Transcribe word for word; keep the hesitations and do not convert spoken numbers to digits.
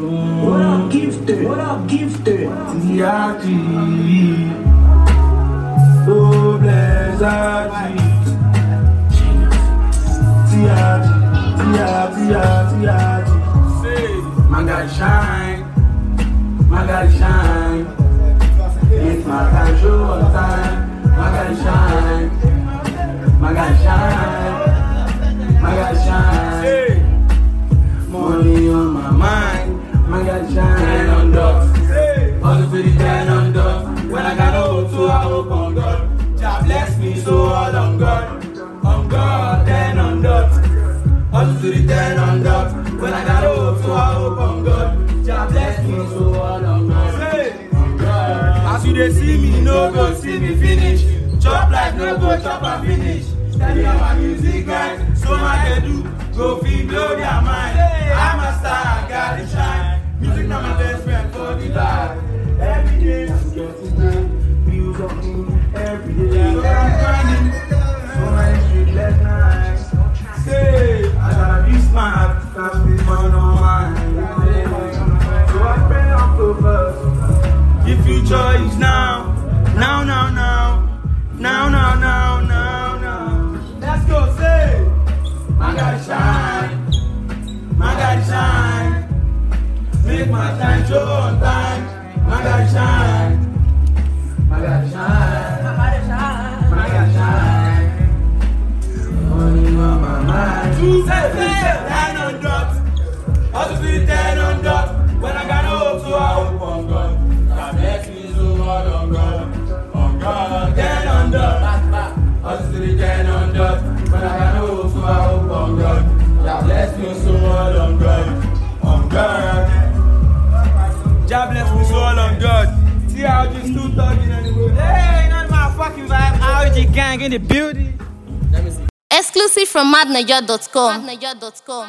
What up, gifted? What up, gifted? T R G. Oh, bless R G. T R G. T R G. T R G. T R G. Say, my God shine. My God shine. It's my time, show on time. My God shine. My God shine. My God shine. Hey. Money on my mind. My God shine on dots. Hey. All the pretty ten on dots. When I got hope, so I hope on God. Jah bless me, so all on God. On God, ten on dots. All the pretty ten on dots. When I got hope, so I hope on God. Jah bless me, so all on God. Hey. On God. As you they see me, no go see me finish. Chop like no go chop and finish. Steady on my music guys, so my do go feel blow their mind. I'm a star, I gotta shine. Music not my best friend for the life. Every day I'm getting good. Views on me every day. So I'm grinding, so my street left nice. Say, I gotta be smart, cause we fun on mine. So I pray on purpose. The future is now, now, now, now. Now, now, now, now, now. Let's go, say. My God shine. My God shine. Make my time show on time. My God shine. My God shine. My God shine. My God shine. Money on my mind. Two, say, say. Ten on dots. All the pretty ten on dots. When I got hope, so I hope on God. God bless me, so all on God. On God, ten on dots. All the pretty ten on dots. When I got hope, so I hope on God. God bless me, so all on God. On God. God bless me, so all on God. See how you still talking anyway. Hey, none of my fucking vibe. R G gang in the building. Let me see. Exclusive from mad niger dot com.